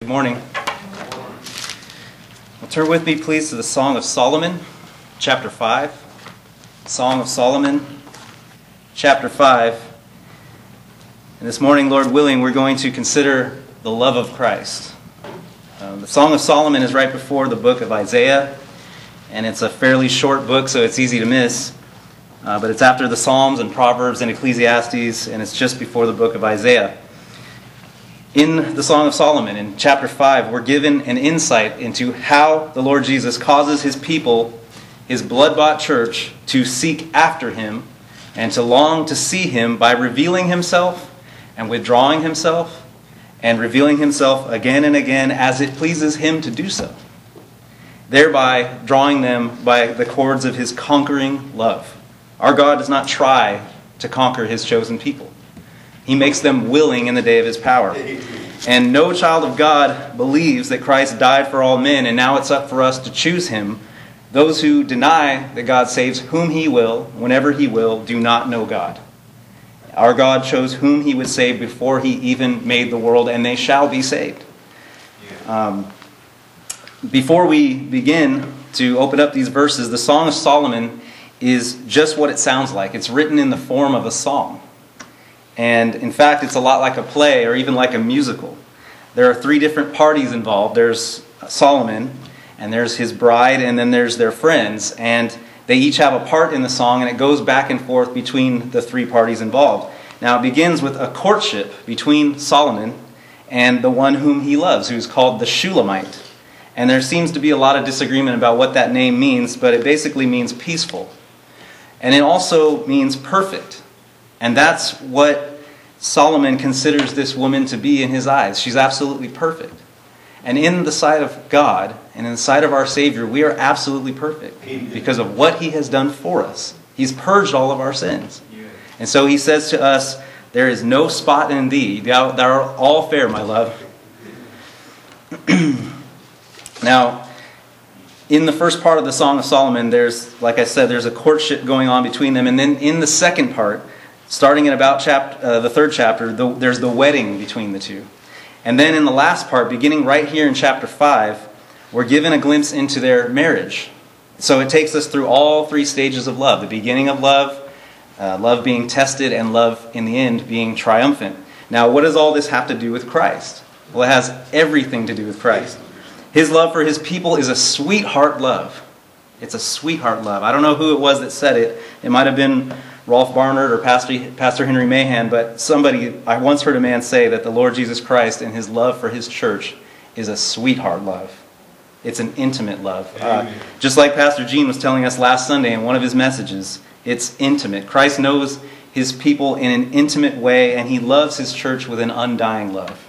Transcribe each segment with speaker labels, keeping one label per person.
Speaker 1: Good morning. Well, turn with me, please, to the Song of Solomon, chapter 5. Song of Solomon, chapter 5. And this morning, Lord willing, we're going to consider the love of Christ. The Song of Solomon is right before the book of Isaiah, and it's a fairly short book, so it's easy to miss. But it's after the Psalms and Proverbs and Ecclesiastes, and it's just before the book of Isaiah. In the Song of Solomon, in chapter 5, we're given an insight into how the Lord Jesus causes His people, His blood-bought church, to seek after Him and to long to see Him by revealing Himself and withdrawing Himself and revealing Himself again and again as it pleases Him to do so, thereby drawing them by the cords of His conquering love. Our God does not try to conquer His chosen people. He makes them willing in the day of His power. And no child of God believes that Christ died for all men, and now it's up for us to choose Him. Those who deny that God saves whom He will, whenever He will, do not know God. Our God chose whom He would save before He even made the world, and they shall be saved. Before we begin to open up these verses, the Song of Solomon is just what it sounds like. It's written in the form of a song. And in fact, it's a lot like a play or even like a musical. There are three different parties involved. There's Solomon, and there's his bride, and then there's their friends. And they each have a part in the song, and it goes back and forth between the three parties involved. Now, it begins with a courtship between Solomon and the one whom he loves, who's called the Shulamite. And there seems to be a lot of disagreement about what that name means, but it basically means peaceful. And it also means perfect. And that's what Solomon considers this woman to be in his eyes. She's absolutely perfect. And in the sight of God and in the sight of our Savior, we are absolutely perfect because of what He has done for us. He's purged all of our sins. And so He says to us, there is no spot in thee. Thou art all fair, my love. Now, in the first part of the Song of Solomon, there's, like I said, there's a courtship going on between them. And then in the second part, starting in about the third chapter, there's the wedding between the two. And then in the last part, beginning right here in chapter 5, we're given a glimpse into their marriage. So it takes us through all three stages of love. The beginning of love, love being tested, and love in the end being triumphant. Now, what does all this have to do with Christ? Well, it has everything to do with Christ. His love for His people is a sweetheart love. It's a sweetheart love. I don't know who it was that said it. It might have been Rolf Barnard or Pastor Henry Mahan, but I once heard a man say that the Lord Jesus Christ and His love for His church is a sweetheart love. It's an intimate love. Just like Pastor Gene was telling us last Sunday in one of his messages, it's intimate. Christ knows His people in an intimate way, and He loves His church with an undying love.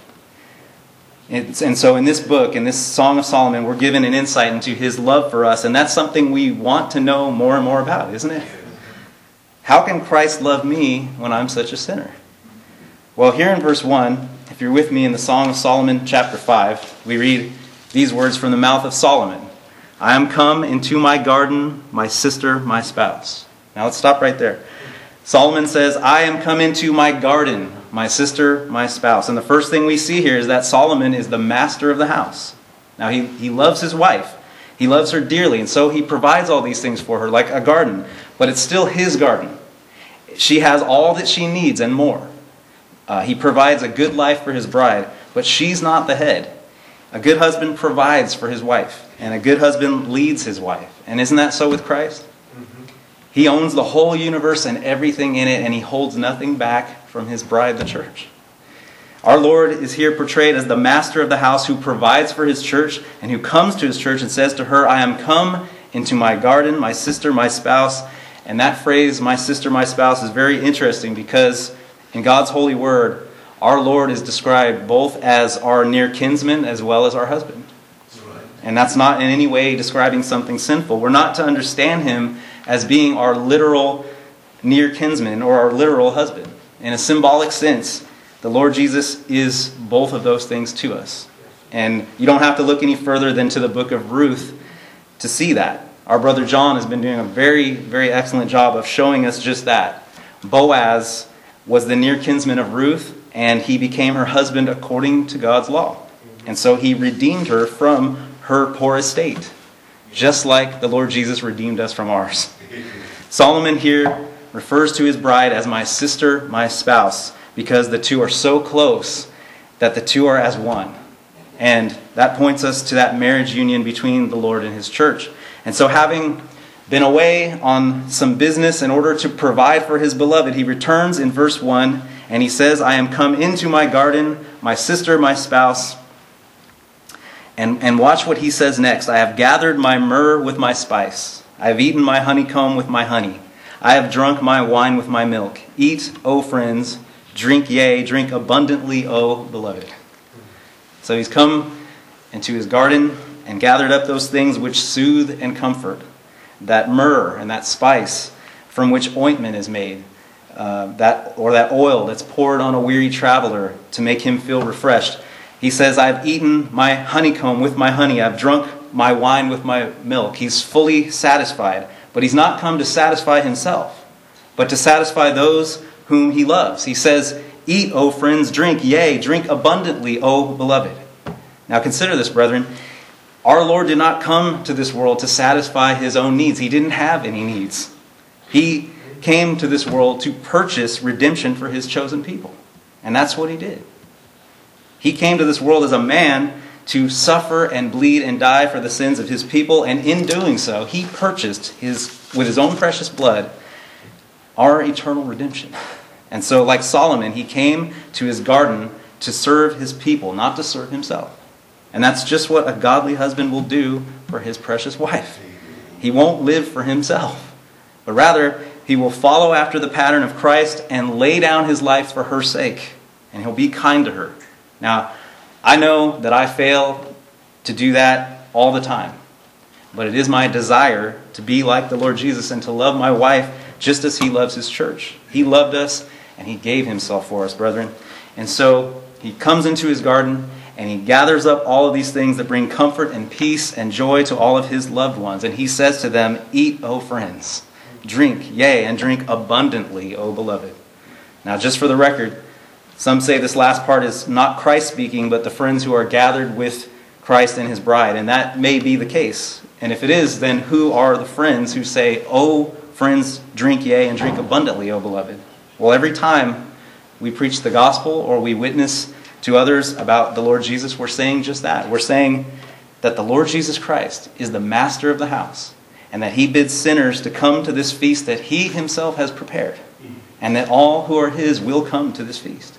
Speaker 1: And so in this book, in this Song of Solomon, we're given an insight into His love for us, and that's something we want to know more and more about, isn't it? How can Christ love me when I'm such a sinner? Well, here in verse 1, if you're with me in the Song of Solomon, chapter 5, we read these words from the mouth of Solomon. I am come into my garden, my sister, my spouse. Now let's stop right there. Solomon says, I am come into my garden, my sister, my spouse. And the first thing we see here is that Solomon is the master of the house. Now he loves his wife. He loves her dearly, and so he provides all these things for her, like a garden. But it's still his garden. She has all that she needs and more. He provides a good life for his bride, but she's not the head. A good husband provides for his wife, and a good husband leads his wife. And isn't that so with Christ? He owns the whole universe and everything in it, and He holds nothing back from His bride, the church. Our Lord is here portrayed as the master of the house who provides for His church and who comes to His church and says to her, I am come into my garden, my sister, my spouse. And that phrase, my sister, my spouse, is very interesting because in God's holy word, our Lord is described both as our near kinsman as well as our husband. And that's not in any way describing something sinful. We're not to understand Him as being our literal near kinsman or our literal husband. In a symbolic sense, the Lord Jesus is both of those things to us. And you don't have to look any further than to the book of Ruth to see that. Our brother John has been doing a very, very excellent job of showing us just that. Boaz was the near kinsman of Ruth, and he became her husband according to God's law. And so he redeemed her from her poor estate, just like the Lord Jesus redeemed us from ours. Solomon here refers to his bride as my sister, my spouse, because the two are so close that the two are as one. And that points us to that marriage union between the Lord and his church. And so having been away on some business in order to provide for his beloved, he returns in verse 1 and he says, I am come into my garden, my sister, my spouse. And watch what he says next. I have gathered my myrrh with my spice. I have eaten my honeycomb with my honey. I have drunk my wine with my milk. Eat, O friends, drink, yea, drink abundantly, O beloved. So he's come into his garden and gathered up those things which soothe and comfort. That myrrh and that spice from which ointment is made. That oil that's poured on a weary traveler to make him feel refreshed. He says, I've eaten my honeycomb with my honey. I've drunk my wine with my milk. He's fully satisfied. But he's not come to satisfy himself, but to satisfy those whom he loves. He says, eat, O friends, drink, yea, drink abundantly, O beloved. Now consider this, brethren. Our Lord did not come to this world to satisfy his own needs. He didn't have any needs. He came to this world to purchase redemption for his chosen people. And that's what he did. He came to this world as a man to suffer and bleed and die for the sins of his people. And in doing so, he purchased with his own precious blood our eternal redemption. And so, like Solomon, he came to his garden to serve his people, not to serve himself. And that's just what a godly husband will do for his precious wife. He won't live for himself, but rather he will follow after the pattern of Christ and lay down his life for her sake. And he'll be kind to her. Now, I know that I fail to do that all the time. But it is my desire to be like the Lord Jesus and to love my wife just as he loves his church. He loved us and he gave himself for us, brethren. And so he comes into his garden and he gathers up all of these things that bring comfort and peace and joy to all of his loved ones. And he says to them, eat, O friends. Drink, yea, and drink abundantly, O beloved. Now, just for the record, some say this last part is not Christ speaking, but the friends who are gathered with Christ and his bride. And that may be the case. And if it is, then who are the friends who say, O friends, drink, yea, and drink abundantly, O beloved? Well, every time we preach the gospel or we witness to others about the Lord Jesus, we're saying just that. We're saying that the Lord Jesus Christ is the master of the house and that he bids sinners to come to this feast that he himself has prepared and that all who are his will come to this feast.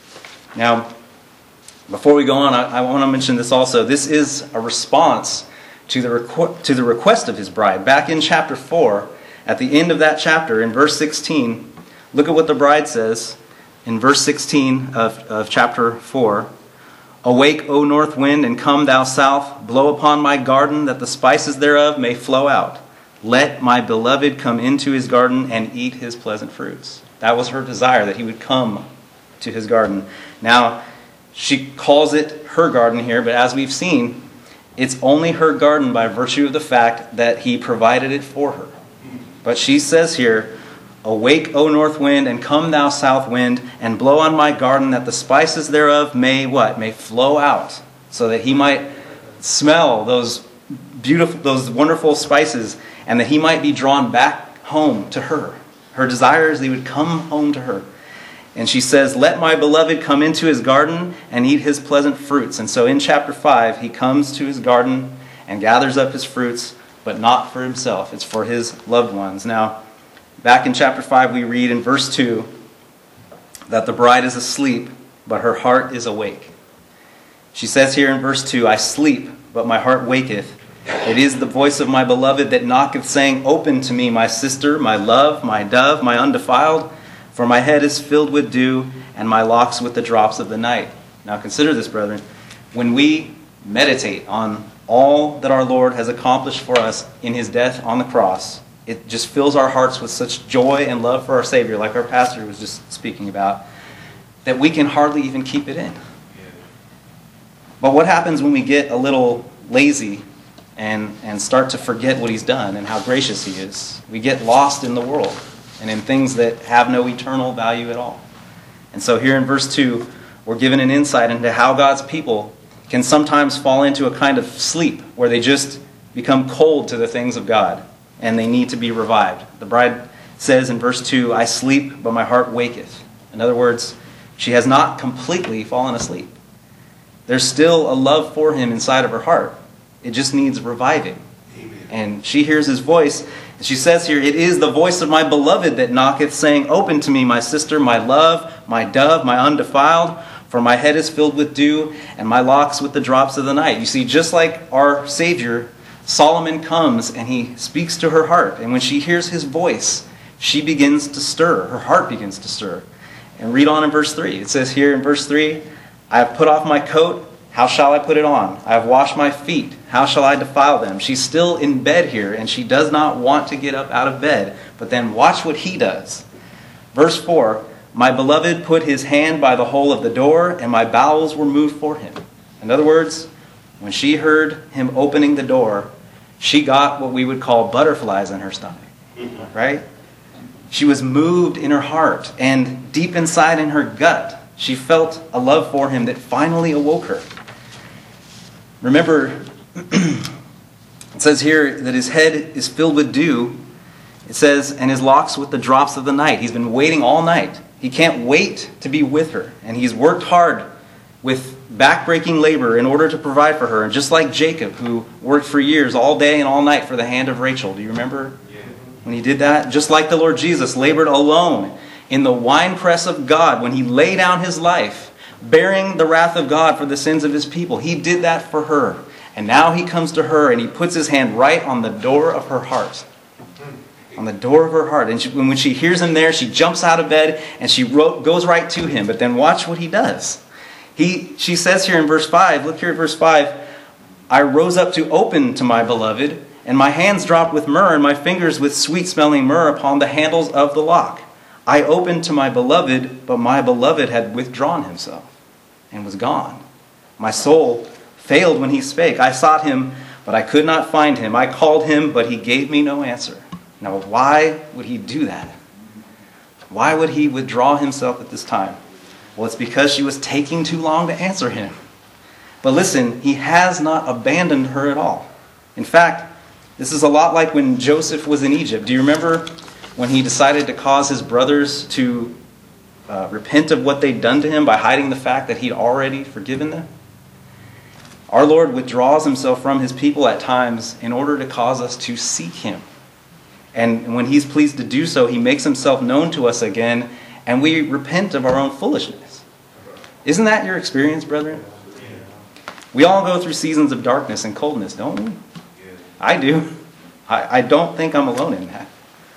Speaker 1: Now, before we go on, I want to mention this also. This is a response to the request of his bride. Back in chapter 4, at the end of that chapter, in verse 16, look at what the bride says in verse 16 of chapter 4. Awake, O north wind, and come thou south. Blow upon my garden, that the spices thereof may flow out. Let my beloved come into his garden and eat his pleasant fruits. That was her desire, that he would come to his garden. Now, she calls it her garden here, but as we've seen, it's only her garden by virtue of the fact that he provided it for her. But she says here, awake, O north wind, and come thou south wind, and blow on my garden, that the spices thereof may what? May flow out, so that he might smell those wonderful spices, and that he might be drawn back home to her. Her desire is that he would come home to her. And she says, let my beloved come into his garden and eat his pleasant fruits. And so in chapter 5, he comes to his garden and gathers up his fruits, but not for himself. It's for his loved ones. Now, back in chapter 5, we read in verse 2 that the bride is asleep, but her heart is awake. She says here in verse 2, I sleep, but my heart waketh. It is the voice of my beloved that knocketh, saying, open to me, my sister, my love, my dove, my undefiled. For my head is filled with dew, and my locks with the drops of the night. Now consider this, brethren. When we meditate on all that our Lord has accomplished for us in his death on the cross, it just fills our hearts with such joy and love for our Savior, like our pastor was just speaking about, that we can hardly even keep it in. But what happens when we get a little lazy and start to forget what he's done and how gracious he is? We get lost in the world and in things that have no eternal value at all. And so here in verse 2, we're given an insight into how God's people can sometimes fall into a kind of sleep where they just become cold to the things of God and they need to be revived. The bride says in verse 2, I sleep, but my heart waketh. In other words, she has not completely fallen asleep. There's still a love for him inside of her heart. It just needs reviving. Amen. And she hears his voice. And she says here, it is the voice of my beloved that knocketh, saying, open to me, my sister, my love, my dove, my undefiled. For my head is filled with dew, and my locks with the drops of the night. You see, just like our Savior, Solomon comes and he speaks to her heart. And when she hears his voice, she begins to stir. Her heart begins to stir. And read on in verse 3. It says here in verse 3, I have put off my coat. How shall I put it on? I have washed my feet. How shall I defile them? She's still in bed here, and she does not want to get up out of bed. But then watch what he does. Verse 4, my beloved put his hand by the hole of the door, and my bowels were moved for him. In other words, when she heard him opening the door, she got what we would call butterflies in her stomach. Right? She was moved in her heart, and deep inside in her gut, she felt a love for him that finally awoke her. Remember, it says here that his head is filled with dew. It says, and his locks with the drops of the night. He's been waiting all night. He can't wait to be with her. And he's worked hard with backbreaking labor in order to provide for her. And just like Jacob, who worked for years, all day and all night for the hand of Rachel. Do you remember when he did that? Just like the Lord Jesus labored alone in the winepress of God when he laid down his life, bearing the wrath of God for the sins of his people. He did that for her. And now he comes to her and he puts his hand right on the door of her heart. On the door of her heart. And when she hears him there, she jumps out of bed and she goes right to him. But then watch what he does. She says here in verse 5, look here at verse 5, I rose up to open to my beloved, and my hands dropped with myrrh, and my fingers with sweet-smelling myrrh upon the handles of the lock. I opened to my beloved, but my beloved had withdrawn himself and was gone. My soul failed when he spake. I sought him, but I could not find him. I called him, but he gave me no answer. Now, why would he do that? Why would he withdraw himself at this time? Well, it's because she was taking too long to answer him. But listen, he has not abandoned her at all. In fact, this is a lot like when Joseph was in Egypt. Do you remember when he decided to cause his brothers to repent of what they'd done to him by hiding the fact that he'd already forgiven them? Our Lord withdraws himself from his people at times in order to cause us to seek him. And when he's pleased to do so, he makes himself known to us again, and we repent of our own foolishness. Isn't that your experience, brethren? We all go through seasons of darkness and coldness, don't we? I do. I don't think I'm alone in that.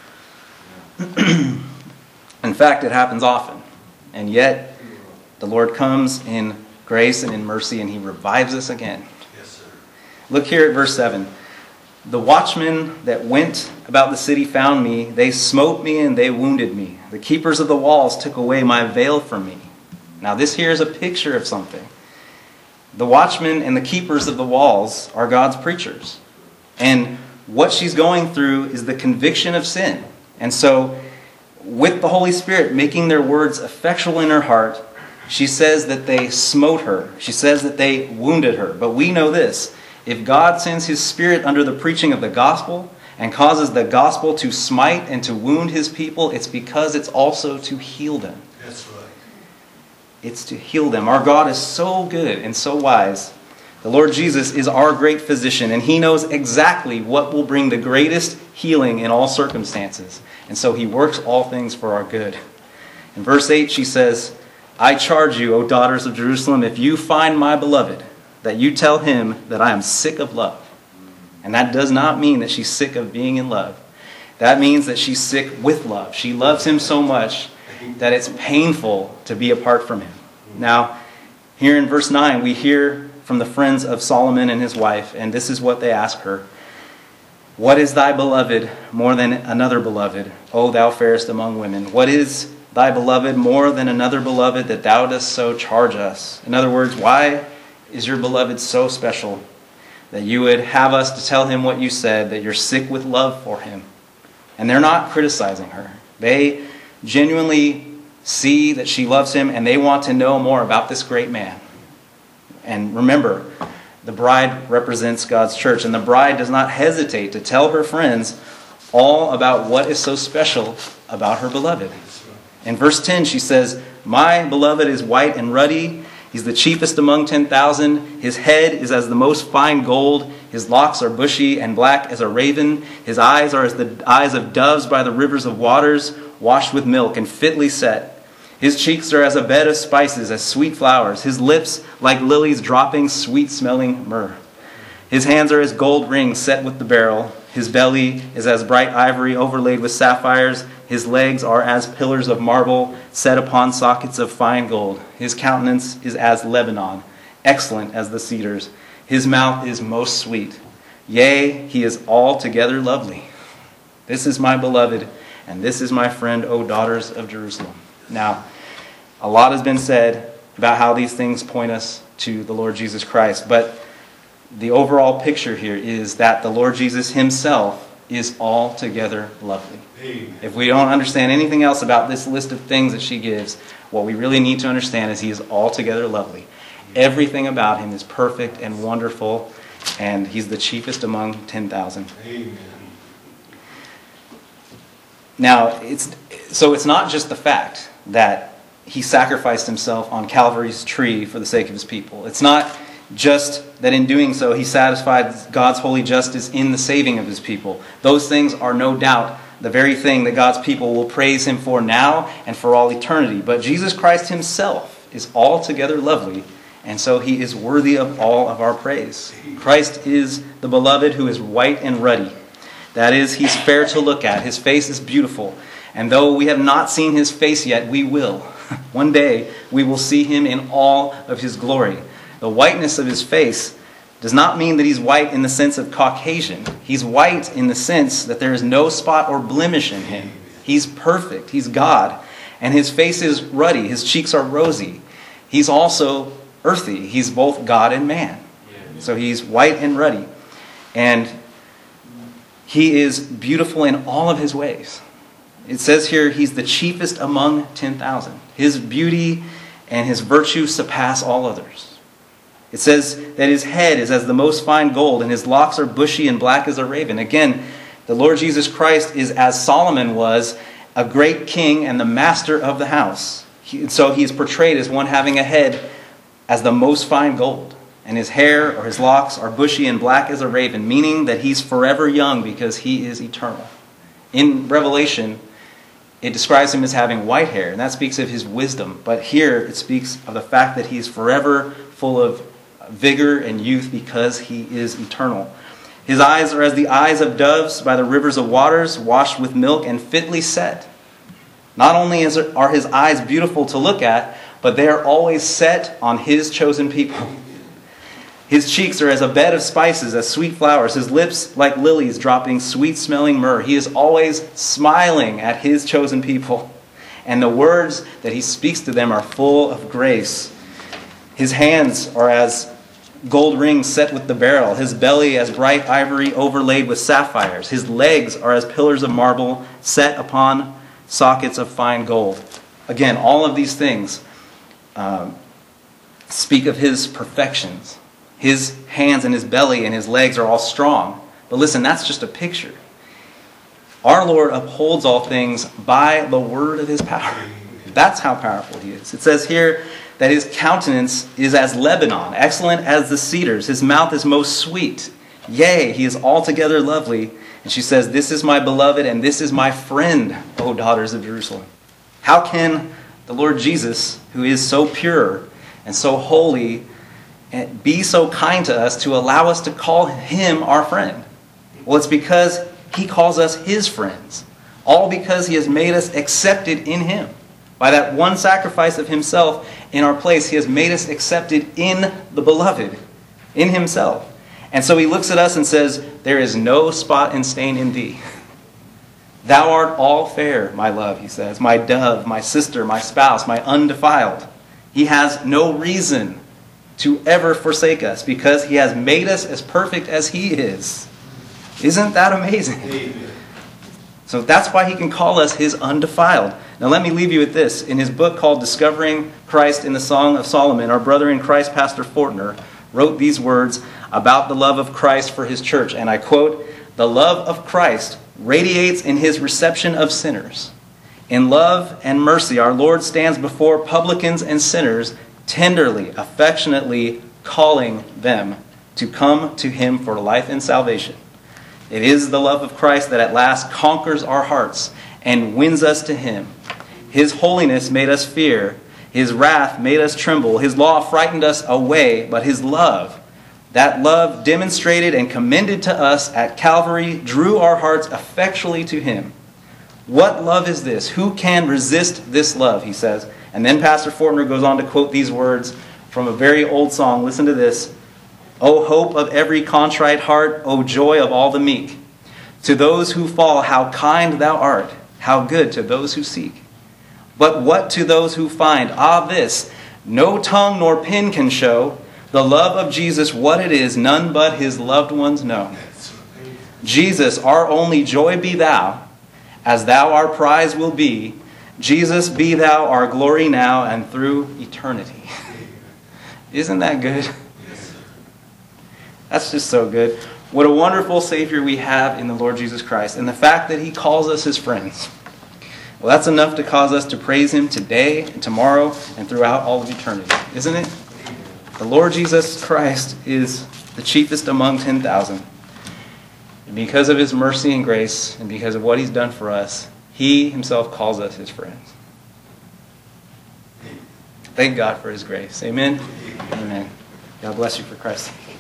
Speaker 1: In fact, it happens often. And yet, the Lord comes in grace and in mercy, and he revives us again. Yes, sir. Look here at verse 7. The watchmen that went about the city found me. They smote me and they wounded me. The keepers of the walls took away my veil from me. Now this here is a picture of something. The watchmen and the keepers of the walls are God's preachers. And what she's going through is the conviction of sin. And so with the Holy Spirit making their words effectual in her heart, she says that they smote her. She says that they wounded her. But we know this. If God sends his Spirit under the preaching of the gospel and causes the gospel to smite and to wound his people, it's because it's also to heal them. That's right. It's to heal them. Our God is so good and so wise. The Lord Jesus is our great physician, and he knows exactly what will bring the greatest healing in all circumstances. And so he works all things for our good. In verse 8 she says, I charge you, O daughters of Jerusalem, if you find my beloved, that you tell him that I am sick of love. And that does not mean that she's sick of being in love. That means that she's sick with love. She loves him so much that it's painful to be apart from him. Now, here in verse 9, we hear from the friends of Solomon and his wife, and this is what they ask her. What is thy beloved more than another beloved, O thou fairest among women? What is thy beloved more than another beloved, that thou dost so charge us? In other words, why is your beloved so special that you would have us to tell him what you said, that you're sick with love for him? And they're not criticizing her. They genuinely see that she loves him, and they want to know more about this great man. And remember, the bride represents God's church, and the bride does not hesitate to tell her friends all about what is so special about her beloved. In verse 10, she says, "My beloved is white and ruddy. He's the chiefest among 10,000. His head is as the most fine gold. His locks are bushy and black as a raven. His eyes are as the eyes of doves by the rivers of waters, washed with milk and fitly set. His cheeks are as a bed of spices, as sweet flowers. His lips like lilies dropping sweet-smelling myrrh. His hands are as gold rings set with the beryl. His belly is as bright ivory overlaid with sapphires. His legs are as pillars of marble set upon sockets of fine gold. His countenance is as Lebanon, excellent as the cedars. His mouth is most sweet. Yea, he is altogether lovely. This is my beloved, and this is my friend, O daughters of Jerusalem." Now, a lot has been said about how these things point us to the Lord Jesus Christ, but the overall picture here is that the Lord Jesus himself is altogether lovely. Amen. If we don't understand anything else about this list of things that she gives, what we really need to understand is he is altogether lovely. Everything about him is perfect and wonderful, and he's the chiefest among 10,000. Amen. Now, it's not just the fact that he sacrificed himself on Calvary's tree for the sake of his people. It's not just that in doing so he satisfied God's holy justice in the saving of his people. Those things are no doubt the very thing that God's people will praise him for now and for all eternity. But Jesus Christ himself is altogether lovely, and so he is worthy of all of our praise. Christ is the beloved who is white and ruddy. That is, he's fair to look at. His face is beautiful. And though we have not seen his face yet, we will. One day we will see him in all of his glory. The whiteness of his face does not mean that he's white in the sense of Caucasian. He's white in the sense that there is no spot or blemish in him. He's perfect. He's God. And his face is ruddy. His cheeks are rosy. He's also earthy. He's both God and man. So he's white and ruddy. And he is beautiful in all of his ways. It says here he's the chiefest among 10,000. His beauty and his virtue surpass all others. It says that his head is as the most fine gold, and his locks are bushy and black as a raven. Again, the Lord Jesus Christ is, as Solomon was, a great king and the master of the house. So he is portrayed as one having a head as the most fine gold. And his hair or his locks are bushy and black as a raven, meaning that he's forever young because he is eternal. In Revelation, it describes him as having white hair, and that speaks of his wisdom. But here it speaks of the fact that he's forever full of vigor and youth because he is eternal. His eyes are as the eyes of doves by the rivers of waters, washed with milk and fitly set. Not only are his eyes beautiful to look at, but they are always set on his chosen people. His cheeks are as a bed of spices, as sweet flowers. His lips like lilies dropping sweet-smelling myrrh. He is always smiling at his chosen people. And the words that he speaks to them are full of grace. His hands are as gold rings set with the beryl. His belly as bright ivory overlaid with sapphires. His legs are as pillars of marble set upon sockets of fine gold. Again, all of these things speak of his perfections. His hands and his belly and his legs are all strong. But listen, that's just a picture. Our Lord upholds all things by the word of his power. That's how powerful he is. It says here that his countenance is as Lebanon, excellent as the cedars. His mouth is most sweet. Yea, he is altogether lovely. And she says, "This is my beloved, and this is my friend, O daughters of Jerusalem." How can the Lord Jesus, who is so pure and so holy, be so kind to us to allow us to call him our friend? Well, it's because he calls us his friends. All because he has made us accepted in him. By that one sacrifice of himself in our place, he has made us accepted in the beloved, in himself. And so he looks at us and says, "There is no spot and stain in thee. Thou art all fair, my love," he says, "my dove, my sister, my spouse, my undefiled." He has no reason to ever forsake us because he has made us as perfect as he is. Isn't that amazing? Amen. So that's why he can call us his undefiled. Now let me leave you with this. In his book called Discovering Christ in the Song of Solomon, our brother in Christ, Pastor Fortner, wrote these words about the love of Christ for his church. And I quote, "The love of Christ radiates in his reception of sinners. In love and mercy, our Lord stands before publicans and sinners, tenderly, affectionately calling them to come to him for life and salvation. It is the love of Christ that at last conquers our hearts and wins us to him. His holiness made us fear. His wrath made us tremble. His law frightened us away. But his love, that love demonstrated and commended to us at Calvary, drew our hearts effectually to him. What love is this? Who can resist this love?" he says. And then Pastor Fortner goes on to quote these words from a very old song. Listen to this. "O hope of every contrite heart, O joy of all the meek. To those who fall, how kind thou art, how good to those who seek. But what to those who find? Ah, this, no tongue nor pen can show. The love of Jesus, what it is, none but his loved ones know. Jesus, our only joy be thou, as thou our prize will be. Jesus, be thou our glory now and through eternity." Isn't that good? That's just so good. What a wonderful Savior we have in the Lord Jesus Christ. And the fact that he calls us his friends. Well, that's enough to cause us to praise him today and tomorrow and throughout all of eternity, isn't it? The Lord Jesus Christ is the chiefest among 10,000. And because of his mercy and grace and because of what he's done for us, he himself calls us his friends. Thank God for his grace. Amen? Amen. God bless you for Christ.